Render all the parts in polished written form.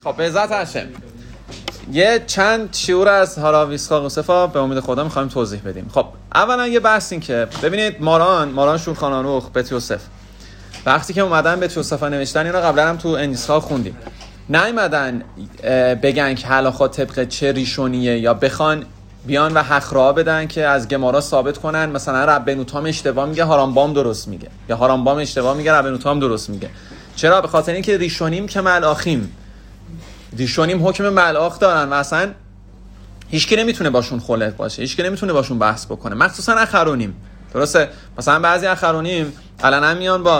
خب به عزت هشم یه چند شعور از هاراویسکا قوسفا به امید خدا میخوایم توضیح بدیم. خب اولا یه بحث این که ببینید ماران شولخان آروخ بت یوسف وقتی که اومدن بت یوسفا نوشتن، اینا قبلا هم تو انجیل‌ها خوندیم، نیومدن بگن که حلاخا طبق چه ریشونیه یا بخوان بیان و حقرا بدن که از گمارا ثابت کنن مثلا ربنوتام اشتباه میگه هارامبام درست میگه یا هارامبام اشتباه میگه ربنوتام درست میگه. چرا؟ به خاطر اینکه ریشونیم که ملاخیم، ریشونیم حکم ملاخ دارن و اصلا هیچکی نمیتونه باشون خلق باشه، هیچکی نمیتونه باشون بحث بکنه، مخصوصا اخرونیم. درسته؟ مثلا بعضی اخرونیم علنا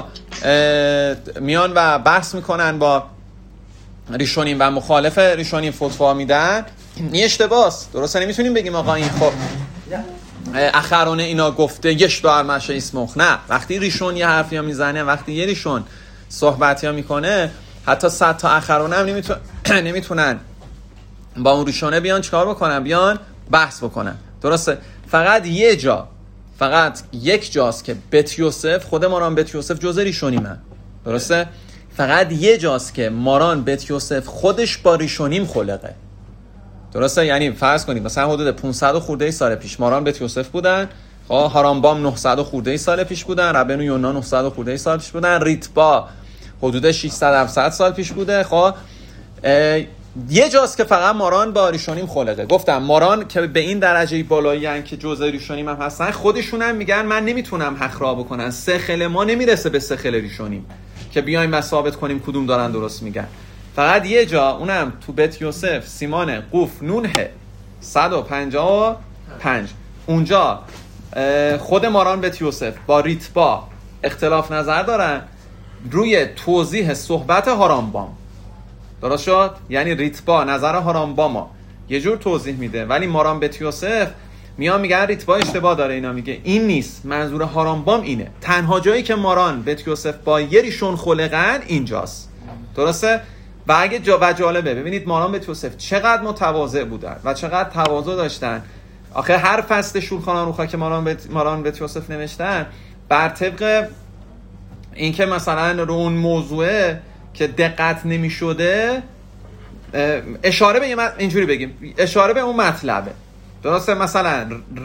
میان و بحث میکنن با ریشونیم و مخالف ریشونیم فتوا میدن. این اشتباهست. درسته؟ نمیتونیم بگیم آقا این خب اخرونه اینا گفته یش دار مشه اسمخ. نه، وقتی ریشون یه حرفی ها میزنه، وقتی یه ریشون صحبتی ها میکنه، حتی 100 تا اخرونه هم نمیتونن با اون ریشونه بیان چیکار بکنن، بیان بحث بکنن. درسته؟ فقط یک جاست که بت یوسف، خود ماران بت یوسف جزء ریشونیمه. درسته؟ فقط یه جاست که ماران بت یوسف خودش با ریشونیم خلقه. درسته؟ یعنی فرض کنید مثلا حدود 500 خورده سال پیش ماران بت یوسف بودن، هارامبام 900 خورده سال پیش بودن، ربنو یونان 900 خورده سال پیش بودن، ریتبا حدود 600 سال پیش بوده. یه جاست که فقط ماران با ریشونیم خلقه. گفتم ماران که به این درجه بالایی هستن که جزء ریشونیم هم هستن، خودشون هم میگن من نمیتونم حق را بکنن، سخل ما نمیرسه به سخل ریشونیم که بیایم و ثابت کنیم کدوم دارن درست میگن. فقط یه جا، اونم تو بت یوسف سیمان قوف نونه 155 اونجا خود ماران بت یوسف با ریتبا اختلاف نظر دارن روی توضیح صحبت هارامبام. درست شد؟ یعنی ریتبا نظر هارامبامو یه جور توضیح میده، ولی ماران بت یوسف میگن ریتبا اشتباه داره. اینا میگه این نیست، منظور هارامبام اینه. تنها جایی که ماران بت یوسف با یه ریشون خلقن اینجاست. درسته؟ و اگه جالبه ببینید ماران بت یوسف چقدر متواضع بودن و چقدر تواضع داشتن. آخه هر فصل شولخان آروخا که ماران بت یوسف نوشتن، بر طبق این که مثلا رو اون موضوعه که دقت نمی شده اشاره به اینجوری بگیم، اشاره به اون مطلبه. درسته؟ مثلا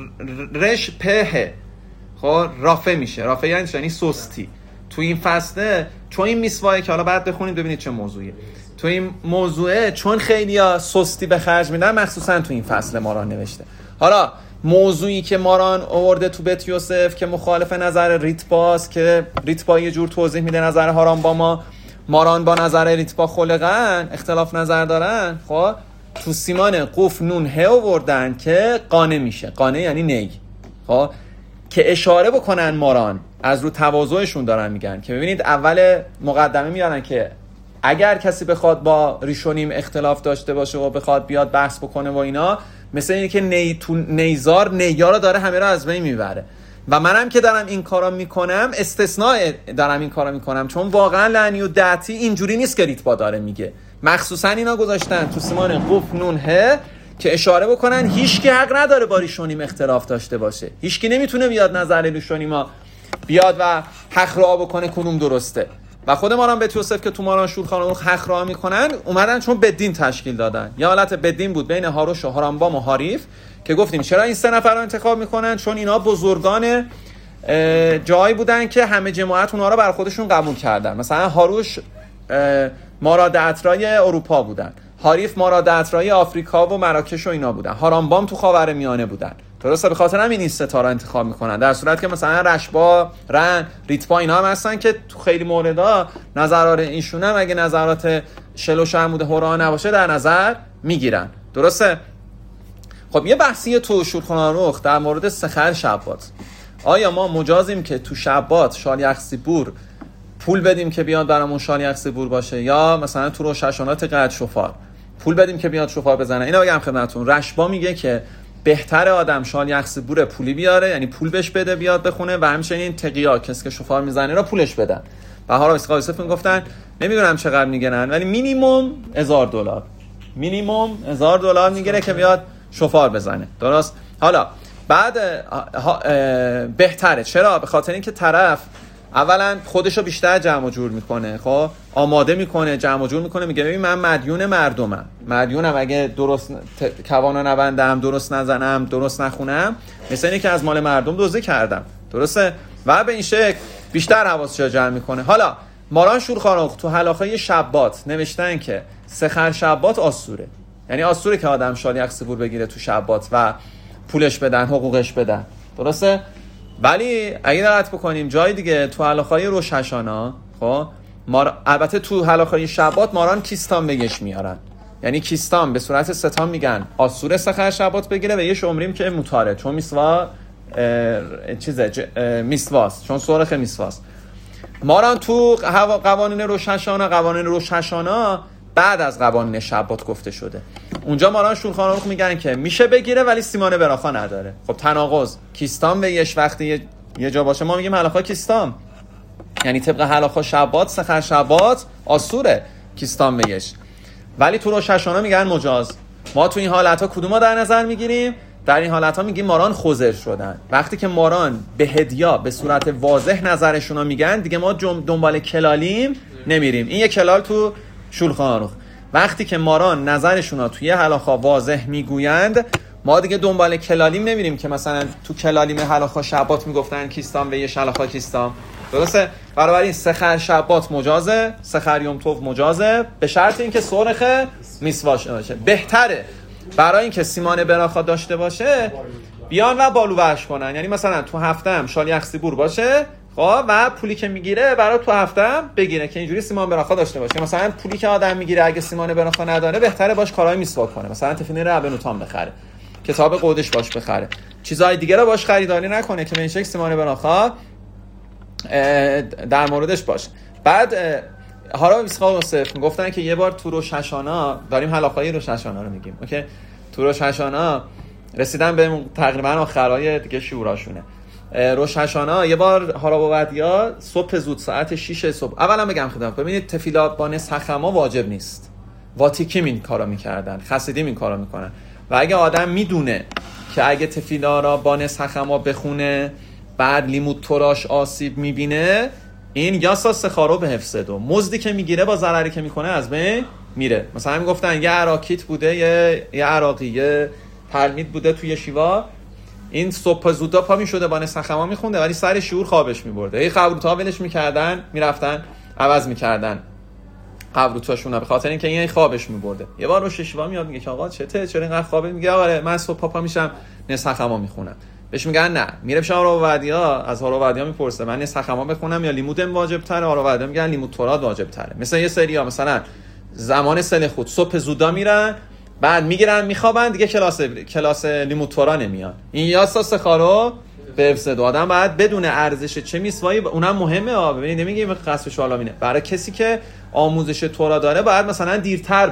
رش په خب رافع میشه، رافع یعنی سستی. تو این فصله چون این میسوایه که حالا بعد بخونید ببینید چه موضوعیه، تو این موضوعه چون خیلیا سستی به خرج میدن، مخصوصا تو این فصل ماران نوشته. حالا موضوعی که ماران آورده تو بت یوسف که مخالف نظر ریتباست، که ریتبا یه جور توضیح میده نظر هارامبام، ماران با نظر ریتبا خلقن، اختلاف نظر دارن. خب تو سیمان قوف نون ه آوردن که قانه میشه. قانه یعنی نی. خب که اشاره بکنن ماران از رو تواضعشون دارن میگن که ببینید اول مقدمه میارن که اگر کسی بخواد با ریشونیم اختلاف داشته باشه و بخواد بیاد بحث بکنه و اینا، مثل اینه که نیزار نیا رو داره همه رو از بین میبره. و منم که دارم این کارا میکنم استثناء دارم این کارا میکنم، چون واقعا لعنی و دعتی اینجوری نیست که ریتبا داره میگه. مخصوصا اینا گذاشتن تو سیمان قوف نون ه که اشاره بکنن هیچکی حق نداره با ریشونیم اختلاف داشته باشه، هیچکی نمیتونه بیاد نظر ریشونیما بیاد و حق را بکنه کدوم درسته. و خود ماران بت یوسف که تو ماران شولخان آروخ حق را میکنن اومدن چون بدین تشکیل دادن. یه حالت بدین بود بین هاروش و هارامبام و حریف که گفتیم چرا این 3 نفر رو انتخاب میکنن، چون اینا بزرگان جایی بودن که همه جماعت اونها رو بر خودشون قبول کردن. مثلا هاروش مارادعترای اروپا بودن، حریف مارادعترای آفریقا و مراکش و اینا بودن، هارامبام تو خاورمیانه بودن. درسته؟ به خاطر همین این ستا رو انتخاب میکنن، در صورت که مثلا رشبا، رن، ریتبا اینا هم هستن که تو خیلی موردا نظرات ایشون هم اگه نظرات شلوش عمود هورا نباشه در نظر میگیرن. درسته؟ خب یه بحثی تو شولخان آروخ در مورد سخر شبات. آیا ما مجازیم که تو شبات شالیخ سیبور پول بدیم که بیاد برامون شالیخ سیبور باشه، یا مثلا تو روششانات قد شفار پول بدیم که بیاد شفار بزنه؟ اینا بگم خدمتتون. رشبا میگه که بهتر آدم شالیخ سیبور پولی بیاره، یعنی پول بهش بده بیاد بخونه، و همچنین تقیا کسی که شفار میزنه را پولش بدن. و هاراویسکا قوسف میگفتن نمیدونم چقدر میگنن ولی مینیمم $1000 مینیمم $1000 میگیره که بیاد شفار بزنه. درست؟ حالا بعد بهتره. چرا؟ به خاطر اینکه طرف اولا خودشو بیشتر جمع و جور میکنه، خب آماده میکنه، جمع و جور میکنه، میگه ببین من مدیون مردمم اگه درست کوانو نبندم، درست نزنم، درست نخونم، مثل اینه که از مال مردم دزدی کردم. درسته؟ و به این شکل بیشتر حواسش جمع میکنه. حالا ماران شورخانوخ تو حلاخه شبات نوشتن که سخر شبات آسوره، یعنی آسوره که آدم شالیاق سیبور بگیره تو شبات و پولش بدن، حقوقش بدن. درسته؟ ولی اگه دقت بکنیم جای دیگه تو حلاخه روش هشانا، خب البته تو حلاخه شبات ماران کیستان بگش میارن، یعنی کیستان به صورت ستان میگن آسوره سخر شبات بگیره و یه شمریم که موتاره، چون میسوا میسواست، چون سورخ میسواست. ماران تو قوانین روشنشانا بعد از قوانین شبات گفته شده. اونجا ماران شورخانوخ میگن که میشه بگیره ولی سیمان براخا نداره. خب تناقض، کیستان بهش وقتی یه جا باشه ما میگیم حلاخا کیستان، یعنی طبق حلاخا شبات سخر شبات آسوره کیستان بهش، ولی تو روشنشانا میگن مجاز. ما تو این حالتها کدوما در نظر میگیریم؟ در این حالتها میگیم ماران خضر شدن. وقتی که ماران به هدیه به صورت واضح نظرشون رو میگن دیگه ما دنبال کلالیم نمیریم. این یه کلال تو شورخانوخ. وقتی که ماران نظرشون رو توی حلاخا واضح میگویند ما دیگه دنبال کلالیم نمیریم که مثلا تو کلالیم حلاخا شبات میگفتن کیستان به یه حلاخا کیستان. درسته؟ بنابراین سخر شبات مجازه، سخر یوم توف مجازه، به شرط اینکه سورخ میسواش باشه. بهتره برای اینکه سیمان براخا داشته باشه بیان و بالوورش کنن، یعنی مثلا تو هفتم شالیاق سیبور باشه، خب و پولی که میگیره برای تو هفتم بگیره که اینجوری سیمان براخا داشته باشه. مثلا پولی که آدم میگیره اگه سیمان براخا نداره بهتره باش کارهای میسواک کنه، مثلا تفینه ربنوتان بخره، کتاب قودش باش بخره، چیزهای دیگه رو باش خریداری نکنه که به این شکل سیمان براخا در موردش باشه. بعد هارا ویسقا یوسف گفتن که یه بار تو روشنشانا، داریم حلاخای روشنشانا رو میگیم، اوکی، تو روشنشانا رسیدن به تقریبا آخرای دیگه شوراشونه. روشنشانا یه بار هارابودیا صبح زود ساعت 6 صبح، اولا بگم خدمت ببینید تفیلا با نسخما واجب نیست، واتیکیم این کارا میکردن، خسیدیم این کارا میکنن. و اگه آدم میدونه که اگه تفیلا را با نسخما بخونه بعد لیمود توراش آسیب میبینه، این یاسا سخارو به حفظ دو، مزدی که میگیره با ضرری که میکنه از بین میره. مثلا میگفتن یه عراقیت بوده، یه عراقی، یه تلمید بوده توی شیوا، این صبح زودا پا میشده با نسخما میخونده ولی سر شعور خوابش میبرده، هی قبروتا ولش میکردن، میرفتن عوض میکردن قبروتاشون به خاطر اینکه این خوابش میبرده. یه بار روش شیوا میاد میگه که آقا چته، چرا اینقدر خوابه؟ میگه آره من صبح پا میشم نسخما میخونم. بهش میگن نه، میره پیش هارابودیا، از هارابودیا میپرسه من نسخما بخونم یا لیمودم واجب تره؟ هارابودیا میگن لیمود تورات واجب تره. مثلا یه سری ها مثلا زمان سل خود صبح زودا میرن بعد میگیرن میخوابن دیگه کلاس لیمود تورا نمیان. این یاسا سخارو به افسد آدم باید بدون ارزش چه میسوایی، اونم مهمه. ببینید نمیگیم قصف شالامینه، برای کسی که آموزش تورا داره باید مثلا دیرتر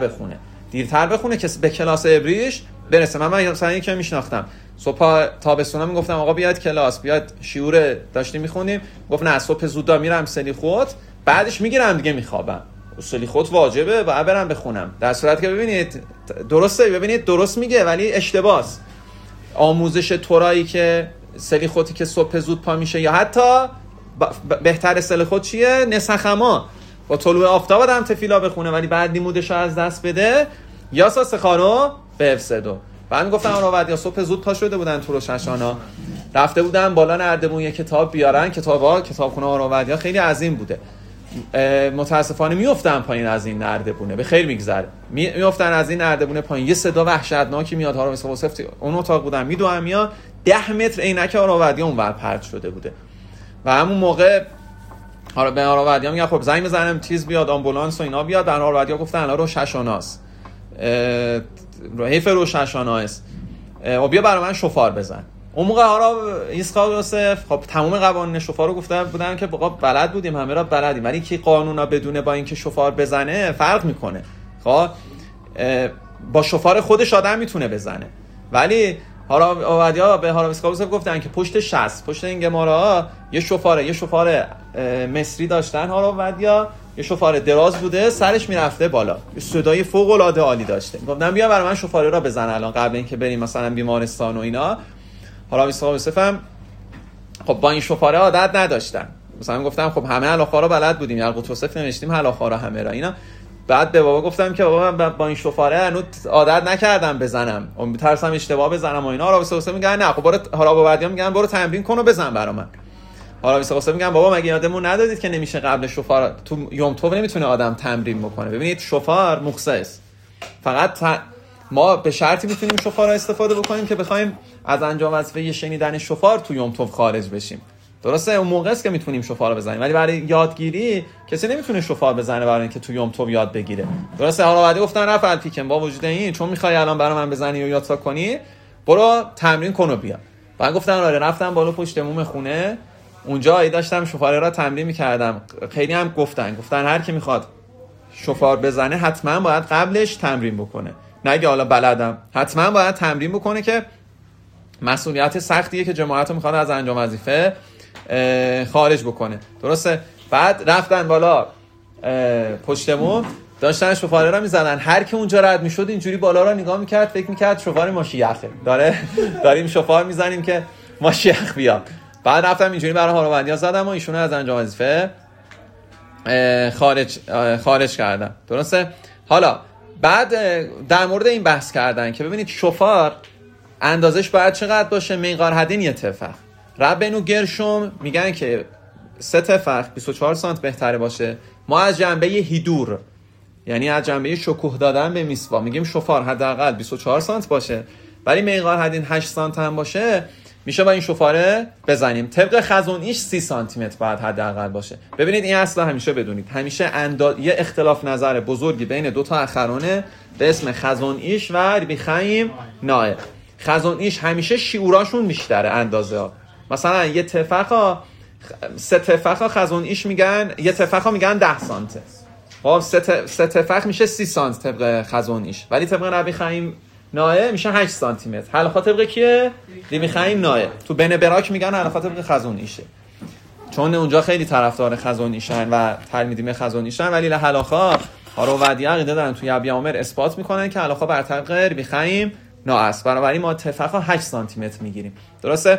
بخونه که به کلاس ابریش برسه. من مثلا یکی میشناختم صبح تابستونا میگفتم آقا بیاد کلاس، بیاد شعور داشتیم میخونیم، گفت نه صبح زودا میرم سلی خود بعدش میگیرم دیگه میخوابم. سلی خود واجبه باید برم بخونم. در صورت که ببینید درسته، ببینید درست میگه ولی اشتباهه. آموزش تورایی که سلی خودی که صبح زود پا میشه یا حتی بهتر سلی خود چیه؟ نسخما با طلوع آفتاب آدم تفیلا بخونه ولی بعد لیمودش رو از دست بده، یا سخارو به افسدو. بعد میگفتن هارابودیا صبح زود پا شده بودن تو روشنشانا، رفته بودن بالا نردبون یه کتاب بیارن، کتابخونه هارابودیا خیلی عظیم بوده. متاسفانه میافتن پایین از این نردبونه، به خیر میگذره، میافتن از این نردبونه پایین، یه صدا وحشتناکی میاد. هارا ویسقا اون اتاق بودن میدوام میاد 10 متر عینک هارابودیا اونور پرت شده بوده و همون موقع به هارابودیا میگن خب زنگ بزنم چیز بیاد، آمبولانس و اینا بیاد. در هارابودیا گفتن الان روشنشاناست، حیف روشنشاناست و بیا برای من شفار بزن. اون موقع هارا ویسقا یوسف خب تمام قوانین شفار رو گفته بودن که بابا بلد بودیم، همه را بلدیم، ولی کی قانونا بدونه با اینکه شفار بزنه فرق میکنه. خب با شفار خودش آدم میتونه بزنه، ولی هارابودیا به هارا ویسقا یوسف گفتن که پشت این گمارا یه شفار مصری داشتن هارابودیا، یه شفار دراز بوده سرش میرفته بالا، یه صدای فوق العاده عالی داشته. گفتم بیا برای من شفاره را بزن الان قبل اینکه بریم مثلا بیمارستان و اینا. هارا ویسقا یوسف هم خب با این شفاره عادت نداشتن، مثلا گفتم خب همه هلاخا رو بلد بودیم، یلقوت یوسف نوشتیم هلاخا رو همه را اینا. بعد به بابا گفتم که بابا من با این شفاره هنوز عادت نکردم بزنم، میترسم اشتباه بزنم و اینا. حالا واسه میگن نه خب برو، حالا بعدیا میگن برو تمرین کن و بزن برا من. حالا واسه میگن بابا مگه یادمون ندادید که نمیشه قبل شفار تو یوم توب نمیتونه آدم تمرین بکنه. ببینید شفار مخصص، فقط ما به شرطی میتونیم شفار رو استفاده بکنیم که بخوایم از انجام وظیفه شنیدن شفار تو یوم توب خارج بشیم. درسته اون موقع است که میتونیم شفار رو بزنیم، ولی برای یادگیری کسی نمیتونه شفار بزنه برای اینکه تو یوم توب یاد بگیره. درسته. حالا بعد گفتن رفع پیکن با وجود این چون میخوای الان برای من بزنی و یاد کنی برو تمرین کن و بیا. بعد گفتن آره، رفتم بالا پشت موم خونه، اونجا ای داشتم شفاره را تمرین میکردم. خیلی هم گفتن هر کی میخواد شفار بزنه حتما باید قبلش تمرین بکنه، نگه حالا بلدم، حتما باید تمرین بکنه که مسئولیت سختیه که جماعت رو میخواد از انجام وظیفه خارج بکنه. درسته. بعد رفتن بالا پشت موم، داشتن شفاره را میزدن. هر کی اونجا رد میشد اینجوری بالا را نگاه میکرد، فکر میکرد شفار ماشیخه، داریم شفار میزنیم که ماشیخ بیاد. بعد رفتم اینجوری برای هاروندیا زدم و ایشونو از انجام وظیفه خارج کردم. درسته. حالا بعد در مورد این بحث کردن که ببینید شفار اندازش باید چقدر باشه. میقار هدین یه تفخ، ربنو گرشوم میگن که 3 تفخ 24 سانت بهتره باشه. ما از جنبه هیدور، یعنی از جنبه شکوه دادن به میسوا، میگیم شفار حداقل 24 سانت باشه، ولی میقار هدین 8 سانت هم باشه میشه با این شفاره بزنیم. طبق خزون ایش 30 سانتی متر باید حداقل باشه. ببینید این اصلا همیشه بدونید، همیشه یه اختلاف نظر بزرگی بین دو تا اخرونه به اسم خزون ایش و ربی خیم نائه. خزون ایش همیشه شیعوراشون بیشتره اندازه ها. مثلا یه تفخا 3 تفخا خزون ایش میگن، یه تفخا میگن 10 سانته. خب 3 تفخ میشه 30 سانت طبق خزون ایش، ولی طبق ربی خیم نائه میشه 8 سانتی متر. حلقا طبق کیه؟ ربی خیم نائه. تو بن براک میگن حلقا طبق خزون ایشه، چون اونجا خیلی طرفدار خزون ایشن و تلمیدیم خزون ایشن، ولی حلقا هاروودی عقیده دارن توی ابی عامر اثبات میکنن که حلقا بر طبق ربی خیم نائه است. بنابراین ما تفخا 8 سانتی متر میگیریم. درسته.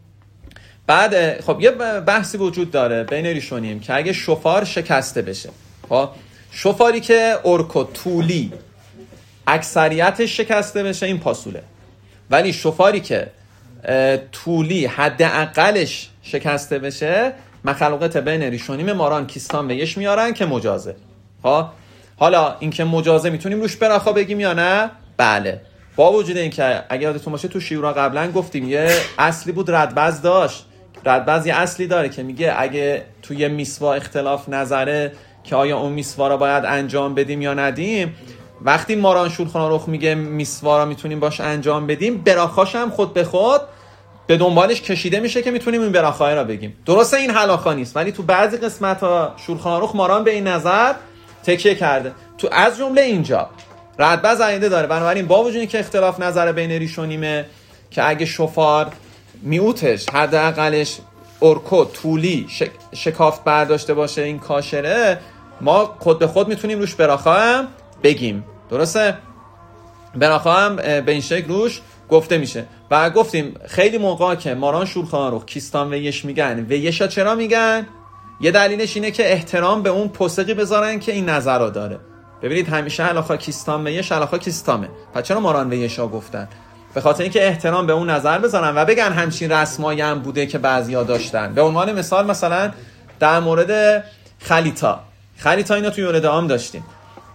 بعد خب یه بحثی وجود داره بین ریشونیم که اگه شفار شکسته بشه، خب شفاری که ارکو طولی اکثریتش شکسته بشه این پاسوله، ولی شفاری که طولی حداقلش شکسته بشه مخلوقات بین ریشونیم ماران کیستان و یش میارن که مجازه. حالا این که مجازه میتونیم روش براخا بگیم یا نه؟ بله. با وجود این که اگه یادتون باشه تو شیورا قبلا گفتیم یه اصلی بود ردبز داشت. ردبز یه اصلی داره که میگه اگه توی میسوا اختلاف نظره که آیا اون میسوا را باید انجام بدیم یا ندیم، وقتی ماران شولخان آروخ میگه میسوا را میتونیم باش انجام بدیم، براخاش هم خود به خود به دنبالش کشیده میشه که میتونیم این براخای را بگیم. درسته این حلاخا نیست، ولی تو بعضی قسمت ها شولخان آروخ ماران به این نظر تکیه کرده. تو از جمله اینجا ردبز عقیده داره. بنابراین با وجودی که اختلاف نظر بین ریشونیمه که اگه شفار میوتش حداقلش ارکو طولی شکافت برداشته باشه این کاشره، ما خود به خود میتونیم روش براخا هم بگیم. درسته. براخا هم به این شکل روش گفته میشه. و گفتیم خیلی موقع که ماران شولخان رو کیستان و یش میگن و یشا چرا میگن؟ یه دلیلش اینه که احترام به اون پسقی بذارن که این نظر رو داره. ببینید همیشه علاقا کیستان و یش علاقا کیستامه، پس چرا ماران و یشا گفتن؟ به خاطر اینکه احترام به اون نظر بذارن و بگن همچین رسمایی هم بوده که بعضیا داشتن. به عنوان مثال مثلا در مورد خلیتا اینا توی یولد عام داشتیم.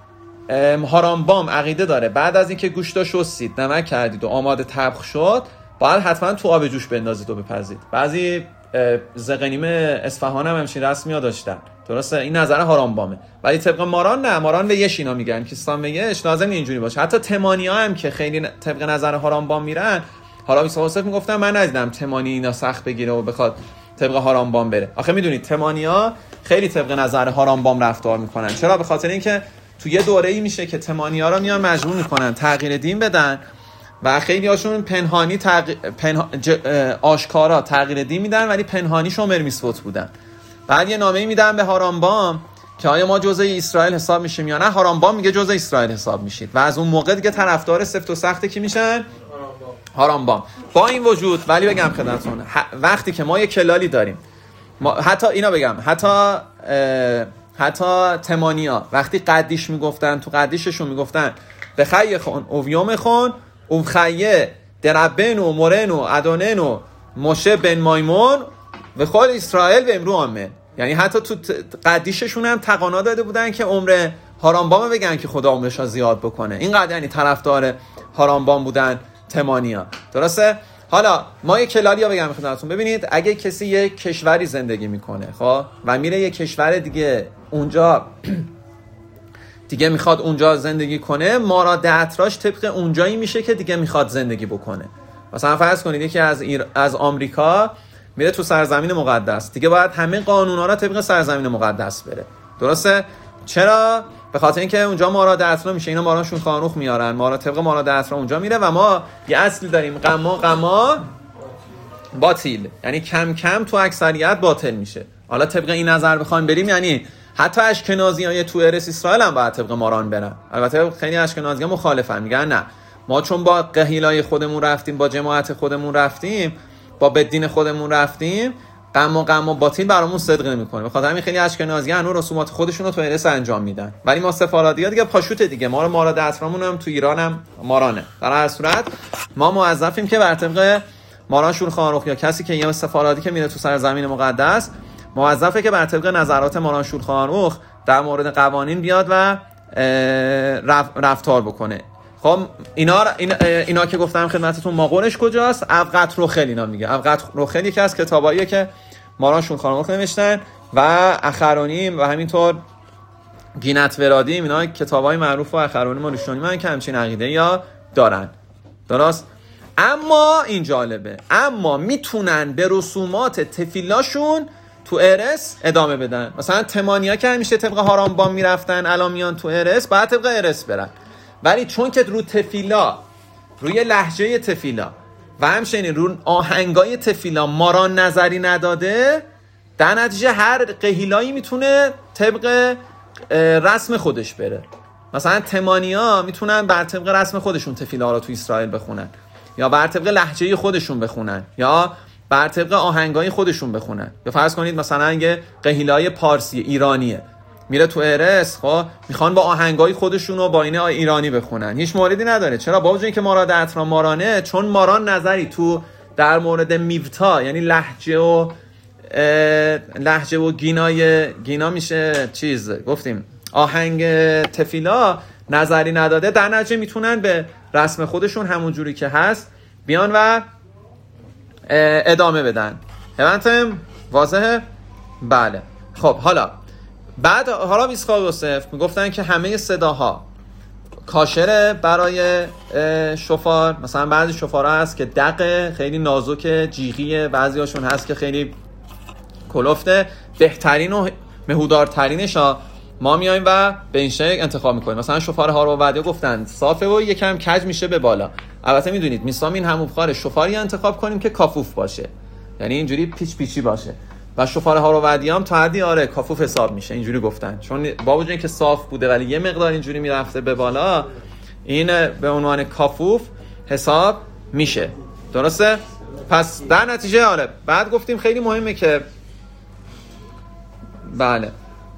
هارامبام عقیده داره بعد از اینکه گوشت شستید، نمک کردید و آماده طبخ شد، باید حتما تو آب جوش بندازید و بپزید. بعضی زقنیم اصفهان هم همچین رسمیا داشتن. درسته. این نظر هارامبامه. ولی طبق ماران نه، ماران و یش اینا میگن که استان و یش لازم اینجوری باشه. حتی تمانیا هم که خیلی طبق نظر هارامبام میرن، حالا یوسف میگفتن من ندیدم تمانی اینا سخت بگیره و بخواد طبق هارامبام بره. آخه میدونید تمانیا خیلی طبق نظر هارامبام رفتار میکنن. چرا؟ به خاطر اینکه تو یه دوره‌ای میشه که تمانیا رو میان مجبور میکنن تغییر دین بدن و خیلی هاشون پنهانی آشکارا تغییر دین میدن ولی پنهانی شومر میسوت بودن. بعد یه نامه‌ای میدن به هارامبام که آیا ما جزء اسرائیل حساب میشیم یا نه. هارامبام میگه جزء اسرائیل حساب میشید و از اون موقع دیگه طرفدار سفت و سخت کی میشن؟ هارامبام. با این وجود ولی بگم خدمتتون وقتی که ما یه کلالی داریم حتی اینا بگم، حتی تمانیا وقتی قدیش میگفتن، تو قدیششون میگفتن به خیه خون اویوم خون او خیه دربن و مورن و ادونن و مشه بن مایمون و خود اسرائیل و امرو آمن. یعنی حتی تو قدیششون هم تقانا داده بودن که عمر هارامبام بگن که خدا عمرش زیاد بکنه. اینقدر یعنی طرفدار هارامبام بودن تمانیا. درسته؟ حالا ما یک کلالیا بگم خدمتتون. ببینید اگه کسی یک کشوری زندگی میکنه خب و میره یک کشور دیگه اونجا دیگه میخواد اونجا زندگی کنه، مارا دعتراش طبق اونجایی میشه که دیگه میخواد زندگی بکنه. مثلا فرض کنید یکی از آمریکا میره تو سرزمین مقدس، دیگه باید همه قانونا رو طبق سرزمین مقدس بره. درسته؟ چرا؟ به خاطر اینکه اونجا مارا دعترا میشه، اینا ماراشون خانوخ میارن، مارا طبق مارا دعترا اونجا میره و ما یه اصلی داریم قما باطل، یعنی کم کم تو اکثریت باطل میشه. حالا طبق این نظر بخوایم بریم یعنی حتی اشکنازیای تو ارس اسرائیل هم باید طبق ماران برن. البته خیلی اشکنازی‌ها مخالفن، میگن نه ما چون با قهیلای خودمون رفتیم، با جماعت خودمون رفتیم، با بدین خودمون رفتیم، قما باطل برامون صدق نمیکنه. به خاطر همین خیلی اشکنازی‌ها هنوز رسومات خودشون رو تو ارس انجام میدن، ولی ما سفارادی‌ها دیگه پاشوته دیگه، ما رو مارا دعترامون هم تو ایران هم مارانه. در هر صورت ما موظفیم که بر طبق ماران شولخان یا کسی که یه سفارادی که میره تو سرزمین مقدس موظفه که بر طبق نظرات ماران شولخان در مورد قوانین بیاد و رفتار بکنه. خب اینا که گفتم خدمتتون ماقونش کجاست؟ ابقت روخل اینا میگه. ابقت روخل یکی از کتاباییه که ماران شولخان نوشتن و اخرونیم و همینطور گینت ورادیم، اینا کتابای معروف و اخرونیم و رشتونیم هستن که همچین عقیده یا دارن. درست؟ اما این جالبه، اما میتونن به رسومات تفیلاشون تو ارس ادامه بدن. مثلا تمانیا که همیشه طبق هارامبام میرفتن، الان میان تو ارس، باید طبق ارس برن. ولی چون که رو تفیلا، روی لهجه تفیلا و همچنین رو آهنگای تفیلا ماران نظری نداده، در نتیجه هر قهیلایی میتونه طبق رسم خودش بره. مثلا تمانیا میتونن بر طبق رسم خودشون تفیلا رو تو اسرائیل بخونن، یا بر طبق لهجه خودشون بخونن، یا بر طبق آهنگای خودشون بخونن. یا فرض کنید مثلا یه قهیلای پارسی ایرانیه میره تو ارس، خب میخوان با آهنگای خودشون و با این ایرانی بخونن، هیچ موردی نداره. چرا؟ با وجود اینکه مارا دعترا مارانه، چون ماران نظری تو در مورد میوتا، یعنی لهجه و گینا میشه چیز گفتیم آهنگ تفیلا نظری نداده، در نتیجه میتونن به رسم خودشون همون جوری که هست بیان و ادامه بدن. همتم واضحه؟ بله. خب حالا بیسخا یوسف میگفتن که همه صداها کاشره برای شفار. مثلا بعضی شفارها هست که دق خیلی نازک جیغیه، بعضی هاشون هست که خیلی کلفته. بهترین و مهودارترینش ما میایم و به این شکل انتخاب میکنیم. مثلا شفار هارو ودیا گفتن صافه و یکم کج میشه به بالا. البته میدونید میسامین هموبخار شفاری انتخاب کنیم که کافوف باشه، یعنی اینجوری پیچی باشه. و شفار هارو ودیا هم تا حدی کافوف حساب میشه، اینجوری گفتن، چون با وجود اینکه صاف بوده ولی یه مقدار اینجوری میرفته به بالا، این به عنوان کافوف حساب میشه. درسته؟ پس در نتیجه بعد گفتیم خیلی مهمه که بله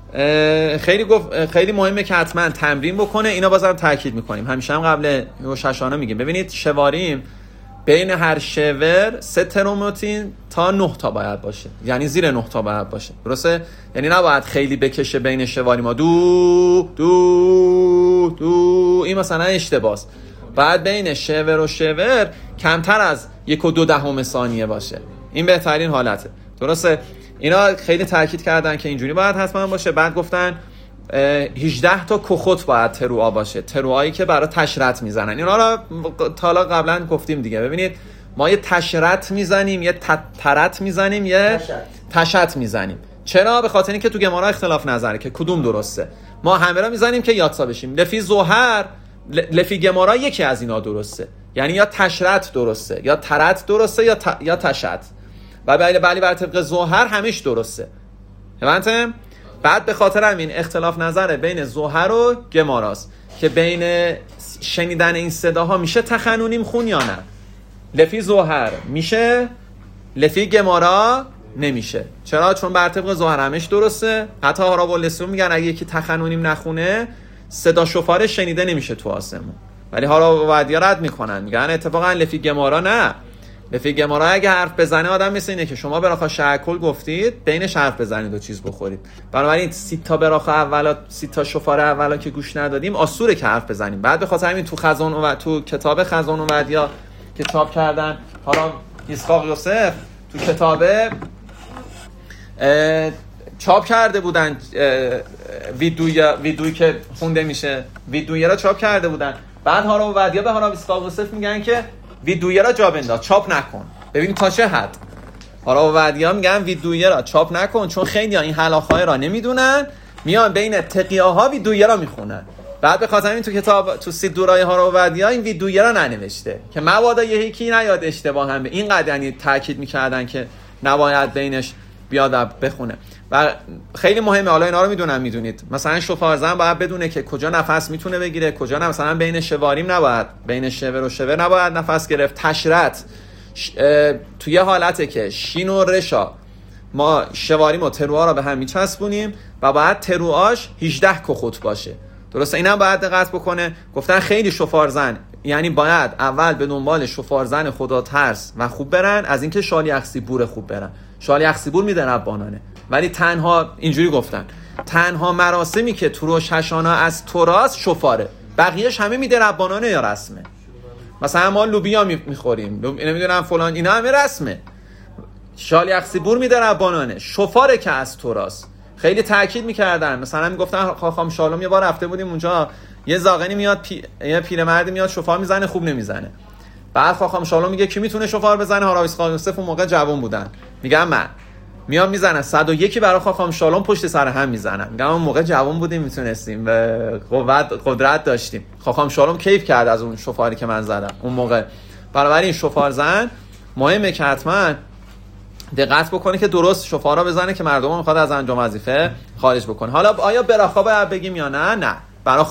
خیلی مهمه که حتما تمرین بکنه. اینا بازم تاکید میکنیم، همیشه هم قبل ششانه میگیم. ببینید شواریم بین هر شور 3 تروموتین تا 9 تا باید باشه، یعنی زیر 9 تا باید باشه. درسته؟ یعنی نباید خیلی بکشه بین شواری ما دو دو دو، این مثلا اشتباهه. باید بین شور و شور کمتر از 1.2 ثانیه باشه، این بهترین حالته. درسته؟ اینا خیلی تاکید کردن که اینجوری باید حتما باشه. بعد گفتن 18 تا کخوت باید تروعا باشه، تروعایی که برای تشرت میزنن. اینا رو تا قبلا گفتیم دیگه. ببینید ما یه تشرت میزنیم، یه ترت میزنیم، یه تشت میزنیم. چرا؟ به خاطر اینکه تو گمارا اختلاف نظره که کدوم درسته. ما همه را میزنیم که یادسا بشیم. لفی زوهر، لفی گمارا یکی از اینا درسته، یعنی یا تشرت درسته، یا ترت درسته، یا تشت. و بله بر طبق زوهر همیش درسته. فهمتم؟ بعد به خاطر همین اختلاف نظره بین زوهر و گماراست که بین شنیدن این صداها میشه تخنونیم خون یا نه. لفی زوهر میشه، لفی گمارا نمیشه. چرا؟ چون بر طبق ظاهرمش درسته. حتی هارابولسون میگن اگه یکی تخنونیم نخونه صدا شفار شنیده نمیشه تو آسمون، ولی هارابودیا رد میکنن، میگن اتفاقا لفی گمارا نه، لفی گمارا اگه حرف بزنه آدم مثل اینه که شما براخا شعکل گفتید بینش حرف بزنید و چیز بخورید. بنابراین 30 تا براخا اولا 30 تا شفار اولا که گوش ندادیم آسوره که حرف بزنیم. بعد به خاطر همین تو خزان و تو کتاب خزان و ودیا که چاپ کردن هارام اسحاق یوسف تو کتابه چاپ کرده بودن، ویدویی که خونده میشه ویدویی را چاپ کرده بودن. بعد هارام و ودیا به هارام اسحاق یوسف میگن که ویدویی را جا بنداز، چاپ نکن. ببین تا چه حد هارام و ودیا میگن ویدویی را چاپ نکن، چون خیلی این حلاخای را نمیدونن، میان بین تقیاها ویدویی را میخونن. بعد به خاطر این تو کتاب تو سیدورای هارام و ودیا این ویدویی را ننوشته که مبادا یکی نیاد اشتباه هم به این قدر، یعنی تاکید میکردن که نباید بینش بیاد بخونه. و خیلی مهمه، حالا اینا رو میدونید مثلا شفارزن باید بدونه که کجا نفس میتونه بگیره، کجا نه. مثلا بین شواریم نباید، بین شور و شور نباید نفس گرفت. تشرت توی حالته که شین و رشا ما شواریم و تروها رو به هم میچسبونیم و باید تروهاش 18 کخوت باشه. درسته؟ اینا باید دقت بکنه. گفتن خیلی شفارزن یعنی باید اول به دنبال شفارزن خدا ترس و خوب برن، از اینکه شالیق سیبور خوب برن. شالیق سیبور میده ربانانه، ولی تنها اینجوری گفتن تنها مراسمی که تو روش هشانا از توراس شفاره، بقیهش همه میده ربانانه یا رسمه. مثلا ما لوبیا میخوریم، نمیدونم فلان، اینا همه رسمه. شالیق سیبور میده ربانانه، شفاره که از توراس. خیلی تاکید میکردن، مثلا میگفتن خاخام شالوم یه بار رفته بودیم اونجا، یه زاغنی میاد یه پیرمردی میاد شفار میزنه، خوب نمیزنه. بعد خاخام شالوم میگه کی میتونه شفار بزنه؟ هارام اسحاق یوسف اون موقع جوان بودن، میگم من. میام میزنن 101 برای خاخام شالوم پشت سر هم میزنن. میگم اون موقع جوان بودیم میتونستیم و قدرت داشتیم. خاخام شالوم کیف کرد از اون شفاری که من زدم اون موقع. بنابراین شفار زن مهمه که حتما دقت بکنه که درست شفارا بزنه که مردم میخواد از انجام وظیفه خارج بکنه. حالا آیا براخا باید بگیم یا نه برای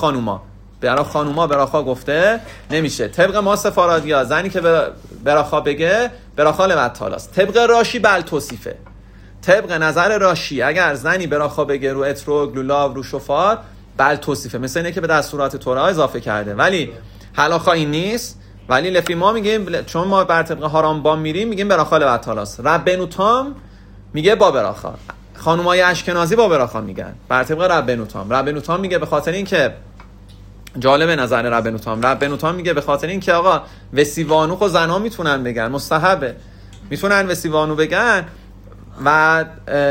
خانوما براخا گفته نمیشه. طبق ما سفارادیا زنی که براخا بگه براخا لبت تالاست. طبق راشی بل توصیفه، طبق نظر راشی اگر زنی براخا بگه رو اتروگ لولاو رو شفار بل توصیفه، مثل اینه که به دستورات تورا اضافه کرده، ولی حلاخا این نیست. ولی لفی ما میگیم چون ما بر طبق هارام بام میریم میگیم براخا لبت تالاست. ربنو تام میگه با براخا، خانومای اشکنازی با براخا میگن بر طبق ربنو تام میگه به خاطر این که جالب نظر ربنو تام میگه به خاطر این که آقا وسیوانو خو زنا میتونن بگن، مستحبه، میتونن وسیوانو بگن و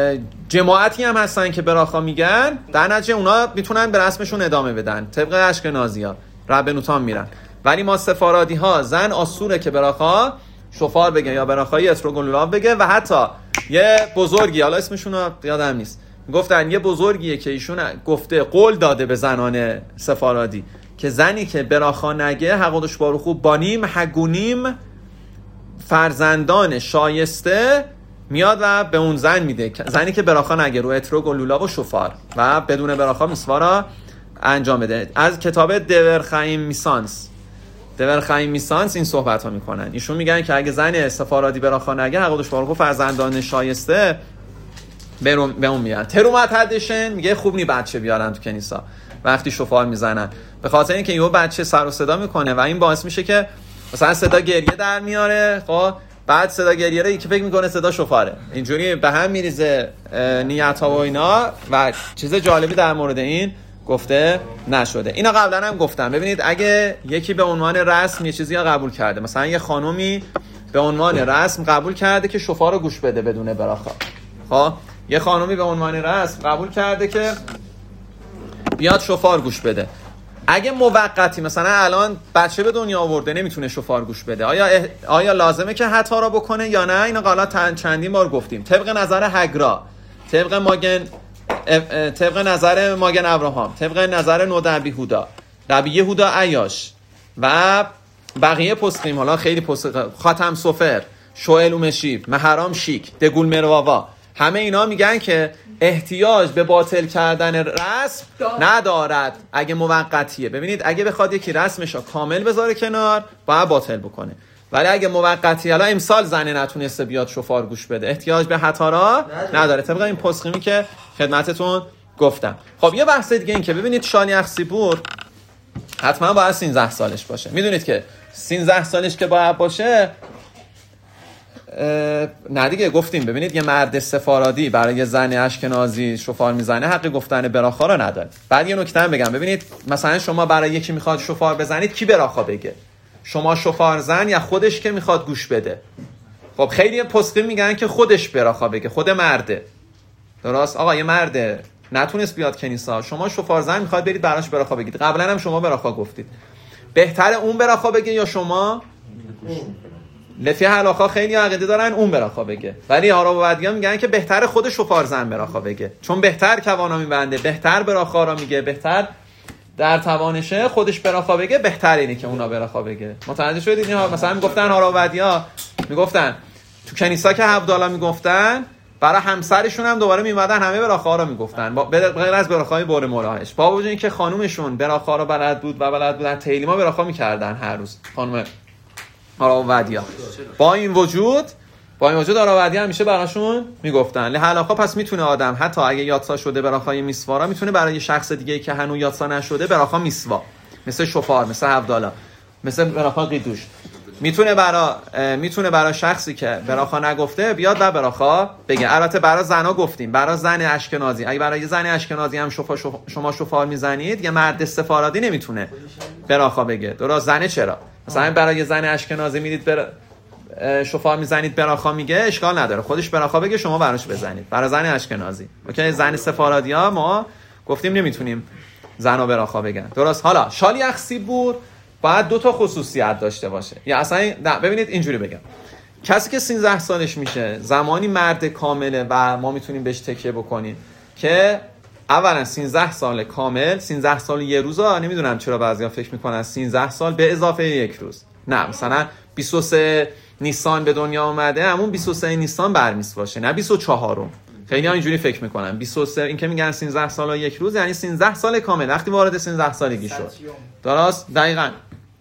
جماعتی هم هستن که براخا میگن، در نتیجه اونا میتونن به رسمشون ادامه بدن طبق اشکنازی‌ها ربنو تام میرن. ولی ما سفارادی ها زن آسوره که براخا شفار بگه یا براخای اتروگلولاو بگه. و حتی یه بزرگی، حالا اسمشون رو یادم نیست، گفتن یه بزرگیه که ایشون گفته قول داده به زنان سفارادی که زنی که براخا نگه حقودش بارو خوب بانیم حگونیم فرزندان شایسته میاد و به اون زن میده، زنی که براخا نگه رو اتروگلولاو و شفار و بدون براخا مسوارا انجام بده. از کتاب دورخیم میسانس این صحبت ها میکنن. ایشون میگن که اگه زن سفارادی براخا نگه حقودش بارو خوب فرزندان شایسته به اون میان. ترومت حدشن میگه خوب نی بچه بیارن تو کنیسا وقتی شفار میزنن، به خاطر اینکه یهو بچه سر و صدا میکنه و این باعث میشه که مثلا صدا گریه در میاره، خب بعد صدا گریه رو که فکر میکنه صدا شفاره، اینجوری به هم میریزه نیت ها و اینا. و چیز جالبی در مورد این گفته نشده. اینا قبلا هم گفتم. ببینید اگه یکی به عنوان رسم یه چیزی قبول کرده، مثلا یه خانومی به عنوان رسم قبول کرده که شفار رو گوش بده بدون براخا، خب یه خانومی به عنوان رسم قبول کرده که بیاد شفار گوش بده، اگه موقتی مثلا الان بچه به دنیا آورده نمیتونه شفار گوش بده، آیا لازمه که حتی را بکنه یا نه؟ اینا قالا چندین بار گفتیم. طبق نظر هگرا، طبق نظر ماگن ابراهام، طبق نظر نودبی هودا، ربی یهودا عیاش و بقیه پسخیم، حالا خیلی خاتم سفر، شوئل اومشیب، مهرام شیک، دگول مرواوا، همه اینا میگن که احتیاج به باطل کردن رسم ندارد اگه موقتیه. ببینید اگه بخواد یکی رسمشو کامل بذاره کنار باید باطل بکنه، ولی اگه موقتی حالا امسال زنه نتونسته بیاد شفار گوش بده، احتیاج به حتارا نداره طبق این پسخیمی که خدمتتون گفتم. خب یه بحث دیگه این که ببینید شالیخ سیبور حتما باید 13 سالش باشه. میدونید که 13 سالش که باید باشه نه دیگه گفتیم. ببینید یه مرد سفارادی برای یه زن اشکنازی شفار میزنه حق گفتن براخا رو نداره. بعد یه نکته هم بگم، ببینید مثلا شما برای یکی میخواد شفار بزنید، کی براخا بگه؟ شما شفار زن یا خودش که میخواد گوش بده؟ خب خیلی پسخی میگن که خودش براخا بگه، خود مرده. درست؟ آقا یه مرده نتونست بیاد کنیسا، شما شفار زن میخواد برید براش براخا بگید. قبلا هم شما براخا گفتید، بهتره اون براخا بگه یا شما؟ لفی حلاخا خیلی عقیده دارن اون براخا بگه، ولی آراوادیا میگن که بهتره خود شفار زن براخا بگه، چون بهتر کوانا میبنده، بهتر براخا را میگه، بهتر در توانشه خودش براخا بگه، بهتر اینه که اونا براخا بگه. متوجه شدید؟ مثلا میگفتن آراوادیا میگفتن تو کنیسا که هفدالا میگفتن برای همسرشون هم دوباره میمدن همه براخا را میگفتن غیر از براخای بور مولاهش، با وجود اینکه خانومشون براخا را بلد بود و بلد بودن تیلیما براخا میکردن هر روز خانم آراوادیا. با این وجود آراوادیا همیشه براشون میگفتن. لحالاخا پس میتونه آدم حتی اگه یادسا شده براخای میسوارا، میتونه برای شخص دیگه که هنوز یادسا نشده براخا میسوا، مثل شفار، مثل هفدالا، مثل براخا قیدوش، میتونه برای شخصی که براخا نگفته بیاد و براخا بگه. البته برای زنا گفتیم، برای زن اشکنازی، اگه برای زن اشکنازی هم شما شفار میزنید، یه مرد سفارادی نمیتونه براخا بگه. درست؟ زنه چرا؟ مثلا برای زن اشکنازی میدید شفار میزنید براخا میگه، اشکال نداره خودش براخا بگه شما براش بزنید. برای زن اشکنازی اوکی. زن سفارادی ها ما گفتیم نمیتونیم زنا براخا بگن. درست؟ حالا شالیخ سیبور باید 2 تا خصوصیت داشته باشه. یا اصلا ببینید اینجوری بگم، کسی که 13 سالش میشه زمانی مرد کامله و ما میتونیم بهش تکیه بکنیم که اولا 13 سال کامل، 13 سال یه روزا، نمیدونم چرا بعضیا فکر میکنن 13 سال به اضافه 1 روز. نه، مثلا 23 نیسان به دنیا اومده، همون 23 نیسان برمیس باشه، نه 24م. خیلی ها اینجوری فکر میکنن 23 این که میگن 13 سال و 1 روز یعنی 13 سال کامل وقتی وارد 13 سالگی شد. درست؟ دقیقاً.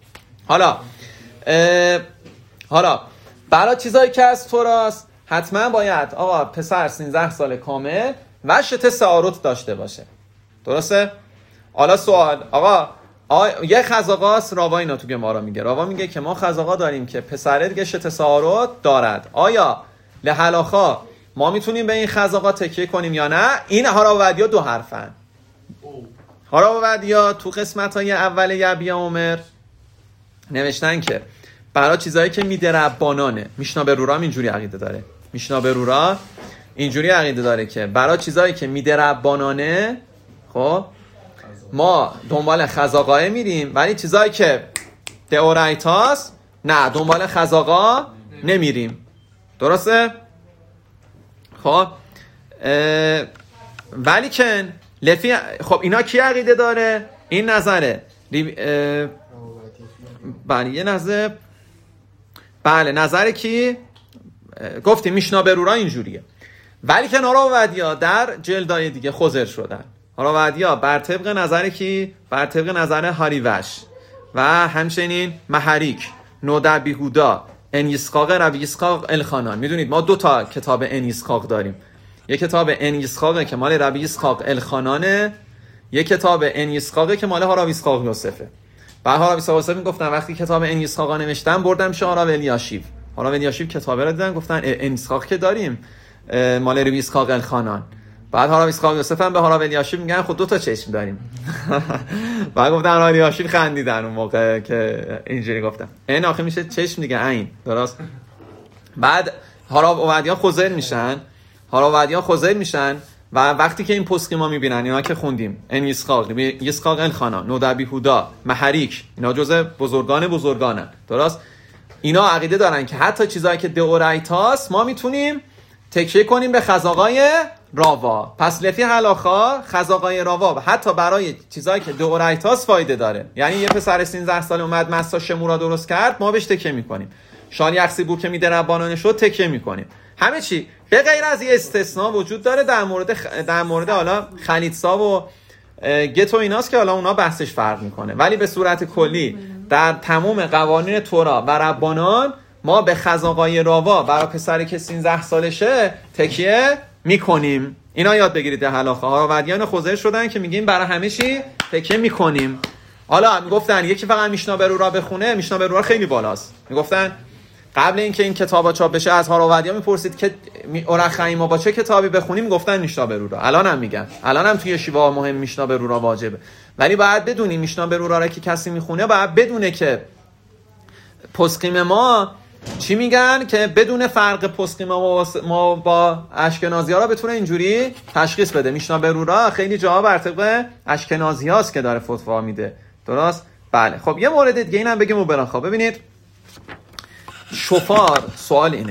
حالا برای چیزایی که از توراست حتما باید آقا پسر 13 سال کامل و شته سعارت داشته باشه. درسته؟ حالا سوال، آقا یه خزاقاست راوا اینا تو گمارا میگه، راوا میگه که ما خزاقا داریم که پسره دیگه شته سعارت دارد، آیا لحلاخا ما میتونیم به این خزاقا تکیه کنیم یا نه؟ این هاراوادیا 2 حرفن. هاراوادیا تو قسمت‌های اول یبی عمر نوشتن که برای چیزایی که میدربانانه، میشنا برورا اینجوری عقیده داره، میشنا برورا اینجوری عقیده داره که برای چیزایی که میدربانانه خب ما دنبال خزاقا میریم، ولی چیزایی که دئورایتاس نه دنبال خزاقا نمیریم. درسته؟ خب ولی کن لفی خب اینا کی عقیده داره؟ این نظره بله یه نظر، بله نظر کی؟ گفتیم میشنا برورا اینجوریه. ولی که هاراوادیا در جلدای دیگه خضر شدن. هاراوادیا بر طبق نظر کی؟ بر طبق نظر هاریوش و همچنین محریک، نودا بیهودا، انیسقاق ربی اسحاق الخانان. میدونید ما 2 تا کتاب انیسقاق داریم، یک کتاب انیسقاق که مال ربی اسحاق الخانانه، یک کتاب انیسقاق که مال هاراوی اسحاق یوسفه. بعد هاراوی اسحاق یوسف میگفتن وقتی کتاب انیسقاق نوشتن بردم شه هاراوی الیاشیو کتابه رو دیدن گفتن انیسقاق که داریم مال ربی اسحاق الخانان. بعد هاراوی اسحاق یوسف هم به هاراوی الیاشیو میگن خود 2 تا چشم داریم. بعد گفتن هاراوی الیاشیو خندیدن اون موقع که اینجوری گفتن این آخه میشه چشم دیگه عین. درست؟ بعد هاراوادیا خضر میشن و وقتی که این پسکی ما میبینن اینا که خوندیم انیسقاق الخانا، نودا بیهودا، محریک، اینا جزء بزرگانن. درست؟ اینا عقیده دارن که حتی چیزایی که دئورایتاس ما میتونیم تکیه کنیم به خزاقای راوا. پس لفی حلاخا خزاقای راوا حتی برای چیزایی که دئورایتاس فایده داره، یعنی یه پسر 13 ساله اومد مسا شمورا درست کرد ما بهش تکیه میکنیم، شالیخ سیبور که میدربانانه شد تکیه میکنیم. همه چی به غیر از یه استثناء وجود داره در مورد حالا خلیتسا و گتو ایناست که حالا اونا بحثش فرق میکنه، ولی به صورت کلی در تمام قوانین تورا و ربانان ما به خزاقای راوا برای پسری که 13 سالشه تکیه میکنیم. اینا یاد بگیرید در حلاخه ها. ودیان خوزه شدن که میگیم برای همه چی تکیه میکنیم. حالا میگفتن یکی فقط میشنا برورا بخونه، میشنا برورا خیلی بالاست. میگفتن قبل اینکه این کتابا چاپ بشه از هاراودیا میپرسید که اورخایی ما با چه کتابی بخونیم، گفتن میشنا برورا. الان هم میگن، الان هم توی شیوا مهم میشنا برورا واجبه، ولی باید بدونی میشنا برورا را که کسی میخونه باید بدونه که پسقیم ما چی میگن، که بدون فرق پسقیم ما با اشکنازی ها را بتونه اینجوری تشخیص بده. میشنا برورا خیلی جاها بر طبق اشکنازی هاست که داره فتوا میده. درست؟ بله. خب یه مورد دیگه اینم بگیم و برام. ببینید شفار، سوال اینه،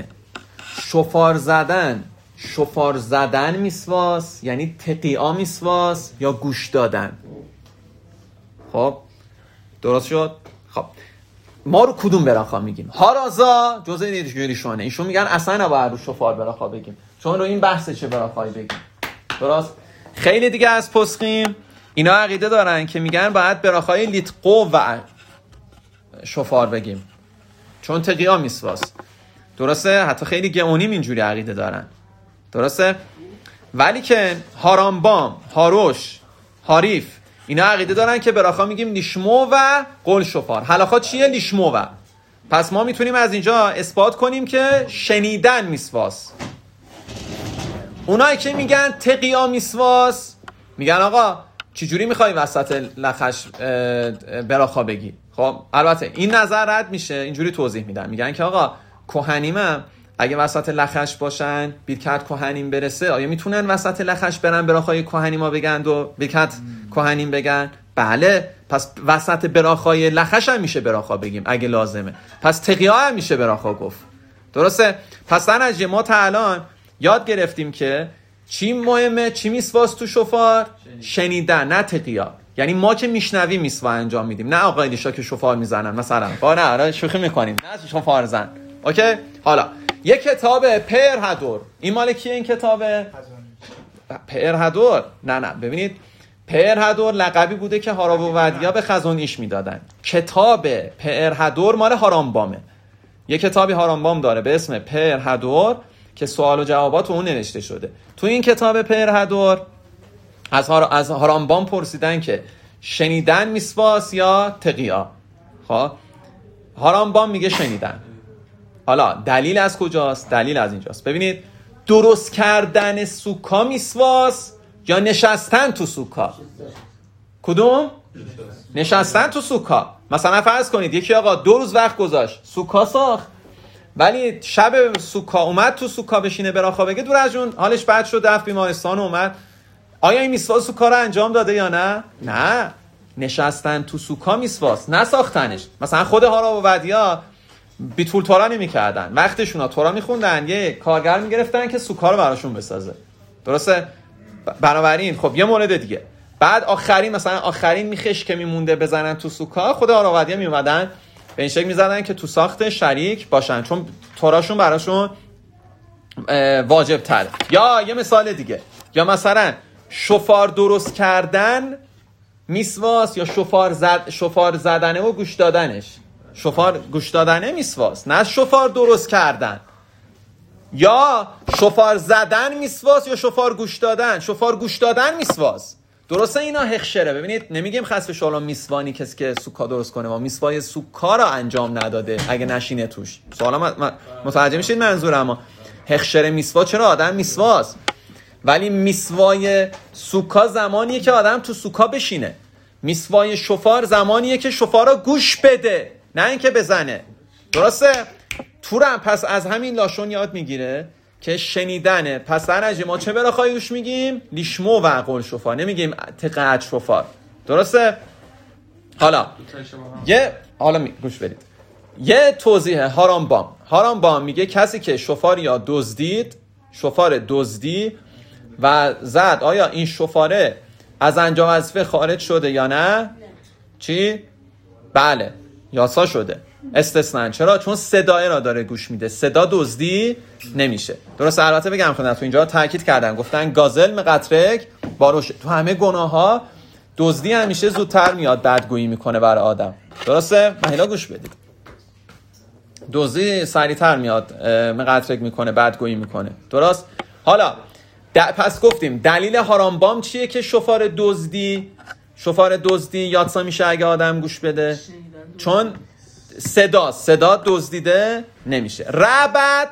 شفار زدن میسواس یعنی تقیعا میسواس یا گوش دادن؟ خب درست شد؟ خب ما رو کدوم براخا میگیم؟ هارازا جزء دیگریشونه، ایشون میگن اصلا نباید رو شفار براخا بگیم، چون رو این بحث چه براخایی بگیم. درست؟ خیلی دیگه از پسخیم اینا عقیده دارن که میگن باید براخای لیتقو و شفار بگیم چون تقیعا میسواس. درسته؟ حتی خیلی گئونیم اینجوری عقیده دارن. درسته؟ ولی که هارامبام، هاروش، هاریف اینا عقیده دارن که براخا میگیم لیشمو و قول شفار. حلاخا چیه لیشمو و؟ پس ما میتونیم از اینجا اثبات کنیم که شنیدن میسواس. اونایی که میگن تقیعا میسواس میگن آقا چجوری میخوای وسط لخش براخا بگی؟ خب البته این نظر رد میشه، اینجوری توضیح میدن، میگن که آقا کهنیمم اگه وسط لخش باشن بیرکت کهنیم برسه، آیا میتونن وسط لخش برن براخای کهنیما بگن و بیرکت کهنیم بگن؟ بله. پس وسط براخای لخش هم میشه براخا بگیم اگه لازمه، پس تقیعا هم میشه براخا گفت. درسته؟ پس در ما تا الان یاد گرفتیم که چی مهمه، چی میسواس تو شفار؟ شنیدن، نه تقیعا. یعنی ما که میشنویم میسوا انجام میدیم، نه آقا ایلیشا که شفار میزنن مثلا. نه شوخی میکنیم، نه شفار زن. اوکی؟ حالا یک کتاب پرهدور، این مال کیه این کتابه؟ پرهدور. نه ببینید پرهدور لقبی بوده که هاراودیا به خزون ایش میدادن. کتاب پرهدور مال هارامبامه. یک کتابی هارامبام داره به اسم پرهدور که سوال و جوابات اون نوشته شده. تو این کتاب پرهدور از هارامبام پرسیدن که شنیدن میسواس یا تقیعا. خب هارامبام میگه شنیدن. حالا دلیل از کجاست؟ دلیل از اینجاست. ببینید درست کردن سوکا میسواس یا نشستن تو سوکا؟ کدوم؟ نشستن تو سوکا. مثلا فرض کنید یکی آقا 2 روز وقت گذاشت سوکا ساخت، ولی شب سوکا اومد تو سوکا بشینه براخا بگه، دور از جون حالش بد شد رفت بیمارستان اومد، آیا این میسواس سوکا رو انجام داده یا نه؟ نه. نشستن تو سوکا میسواس، نه ساختنش. مثلا خود هاراودیا بیتول تورا نمی‌کردن، وقتشون ها تورا می‌خوندن، یه کارگر می‌گرفتن که سوکا رو براشون بسازه. درسته؟ بنابراین خب یه مورد دیگه، بعد آخرین میخش که میمونده بزنن تو سوکا، خود هاراودیا میومدن به این شکل میزدن که تو ساخت شریک باشن، چون توراشون براشون واجب تره. یا یه مثال دیگه، یا مثلا شفار درست کردن میسواس یا شفار زدنه و گوش دادنش. شفار گوش دادنه میسواس، نه شفار درست کردن. یا شفار زدن میسواس یا شفار گوش دادن. شفار گوش دادن میسواس. درسته اینا هخشره. ببینید نمیگیم خسف شالام میسوانی کسی که سوکا درست کنه، ما میسوای سوکا را انجام نداده اگه نشینه توش. سوالا متوجه میشید منظورم؟ ما هخشره میسوا چرا آدم میسواس، ولی میسوای سوکا زمانیه که آدم تو سوکا بشینه. میسوای شفار زمانیه که شفار را گوش بده، نه اینکه بزنه. درسته؟ تورم پس از همین لاشون یاد میگیره که شنیدنه. پس در ما چه براخای گوش میگیم؟ لیشمو و قول شفار، نمیگیم تقعد شفار. درسته؟ حالا گوش بدید. یه توضیح هارامبام میگه کسی که شفار یا شفار دزدی و زد، آیا این شفاره از انجام وظیفه خارج شده یا نه؟ چی؟ بله، یاسا شده. استثناء. چرا؟ چون صدای را داره گوش میده، صدا دزدی نمیشه. درسته؟ البته بگم خودم تو اینجا تاکید کردن، گفتن گازل مقطرک باروش، تو همه گناه ها دزدی همیشه زودتر میاد بدگویی میکنه برای آدم. درسته؟ مهلا گوش بدید. دزدی سریعتر میاد مقترک میکنه، بدگویی میکنه. درست؟ حالا پس گفتیم دلیل حرامبام چیه که شفار دزدی یادسا میشه اگه آدم گوش بده؟ چون صدا دزدیده نمیشه. رعبت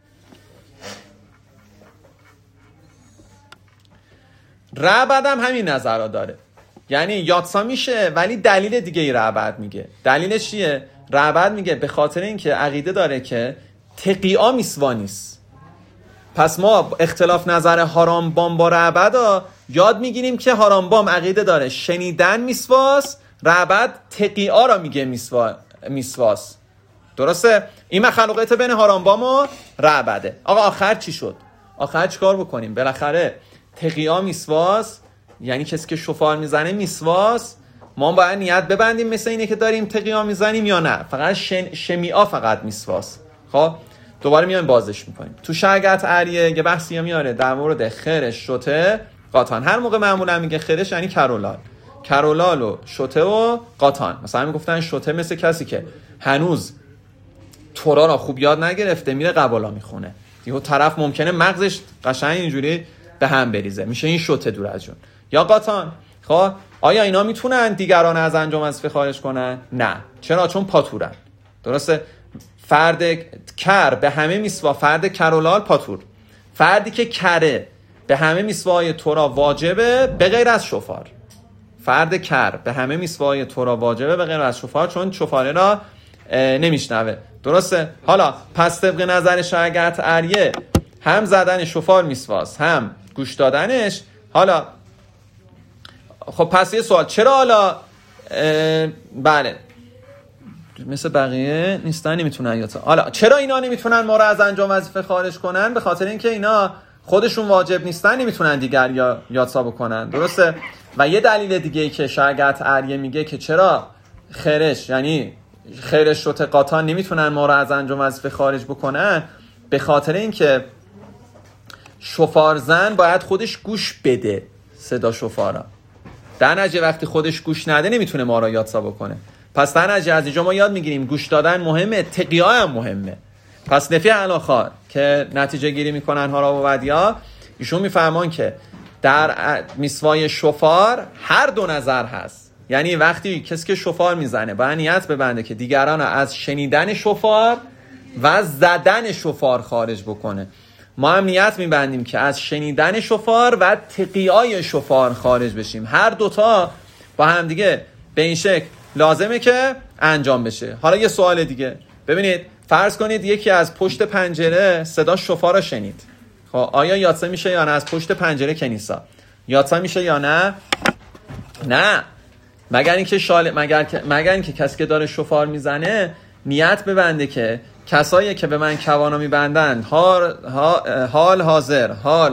هم همین نظر داره، یعنی یادسا میشه ولی دلیل دیگه ای رعبت میگه. دلیلش چیه؟ رعبت میگه به خاطر اینکه عقیده داره که تقی‌آ میسوا نیست. پس ما اختلاف نظر حرامبام با رعبت یاد میگیریم که حرامبام عقیده داره شنیدن میسواست، رعبت تقی‌آ را میگه میسواست. درسته؟ این مخلوقات بین حرامبام و رعبته. آقا آخر چی شد؟ آخر چیکار بکنیم؟ بالاخره تقی‌آ میسواست، یعنی کسی که شفار میزنه میسواست. ما باید نیت ببندیم مثل اینه که داریم تقی‌آ میزنیم یا نه فقط شمیعا فقط میسواست. خب دوباره میایم بازش میکنیم. تو شرگت عریه یه بحثی میاره در مورد خرش، شوته، قاطان. هر موقع معمولا میگه خرش یعنی کرولال و شوته و قاطان. مثلا میگفتن شوته مثل کسی که هنوز تورا را خوب یاد نگرفته میره قبالا میخونه، یهو طرف ممکنه مغزش قشنگ اینجوری به هم بریزه، میشه این شوته دور از جون. یا قاطان. خب آیا اینا میتونن دیگران از انجام وظیفه خارج کنن؟ نه. چرا؟ چون پاتورن. درسته؟ فرد کر به همه میسوا، فرد کرولال پاتور. فردی که کره به همه میسوای تورا واجبه به غیر از شفار. فرد کر به همه میسوای تورا واجبه به غیر از شفار، چون شفاره را نمیشنوه. درسته؟ حالا پس طبق نظر شرگت عریه هم زدن شفار میسواست هم گوش دادنش. حالا خب پس یه سوال، چرا حالا بله مثل بقیه نیستن نمیتونن یادسا، حالا چرا اینا نمیتونن ما رو از انجام وظیفه خارج کنن؟ به خاطر اینکه اینا خودشون واجب نیستن، نمیتونن دیگر یا یادسا بکنن. درسته؟ و یه دلیل دیگه ای که شرگت عریه میگه که چرا خرش یعنی خرش و قاطان نمیتونن ما رو از انجام وظیفه خارج بکنن، به خاطر اینکه شفارزن باید خودش گوش بده صدا شفارا. در نتیجه وقتی خودش گوش نده نمیتونه ما رو یادسا بکنه. پس در نتیجه از اینجا ما یاد میگیریم گوش دادن مهمه، تقی‌آ هم مهمه. پس نفی علاخا که نتیجه گیری میکنن هارا و ودیا، ایشون میفهمان که در میسوای شفار هر دو نظر هست. یعنی وقتی کسی که شفار میزنه باید نیت ببنده که دیگران از شنیدن شفار و زدن شفار خارج بکنه. ما هم نیت میبندیم که از شنیدن شفار و تقی‌آ شفار خارج بشیم. هر دوتا با هم دیگه به این شکل لازمه که انجام بشه. حالا یه سوال دیگه، ببینید فرض کنید یکی از پشت پنجره صدا شفار رو شنید. خب آیا یادسا میشه یا نه از پشت پنجره کنیسا؟ یادسا میشه یا نه؟ نه، مگر اینکه کسی که داره شفار میزنه نیت ببنده که کسایی که به من کوانا میبندن حال حاضر حال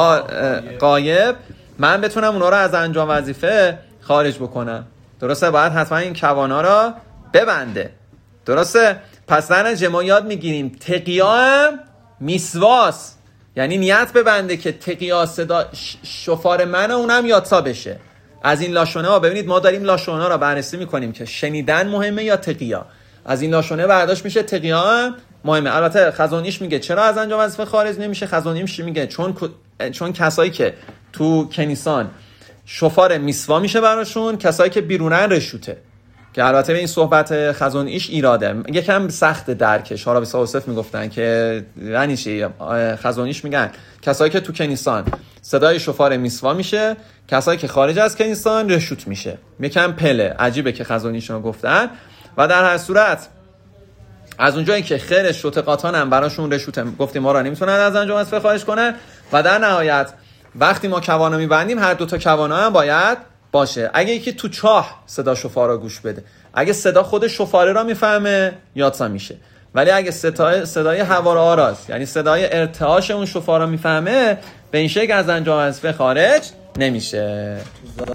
غایب من بتونم اونا رو از انجام وظیفه خارج بکنم. درسته؟ باید حتما این کوانا رو ببنده. درسته؟ پس در نتیجه ما یاد میگیریم تقی‌آ هم میسواس، یعنی نیت ببنده که تقی‌آ صدا شفار منه اونم یادسا بشه. از این لاشونه ها ببینید ما داریم لاشونه را بررسی میکنیم که شنیدن مهمه یا تقی‌آ. از این لاشونه برداشت میشه تقی‌آ هم مهمه. البته خزانیش میگه چرا از انجام وظیفه خارج نمیشه. خزانیش میگه چون کسایی که تو کنیسان شفار میسوا میشه براشون، کسایی که بیرونن رشوته. که البته به این صحبت خزانیش ایراده، یکم سخت درکش. حالا به یوسف میگفتن که یعنی چی؟ خزانیش میگن کسایی که تو کنیسان صدای شفار میسوا میشه، کسایی که خارج از کنیسان رشوت میشه. یکم پله عجیبه که خزانیشون گفتن. و در هر صورت از اونجایی که خیر شوتقاتان هم براشون رشوت گفتیم ما را نمیتونن از انجام وظیفه خارج کنن. و در نهایت وقتی ما کوانا میبندیم هر دوتا کوانا هم باید باشه. اگه یکی تو چاه صدا شفار را گوش بده، اگه صدا خود شفاره را میفهمه یادسا میشه. ولی اگه صدای هوا را آراز یعنی صدای ارتعاش اون شفار را میفهمه، به این شکل از انجام وظیفه خارج نمیشه.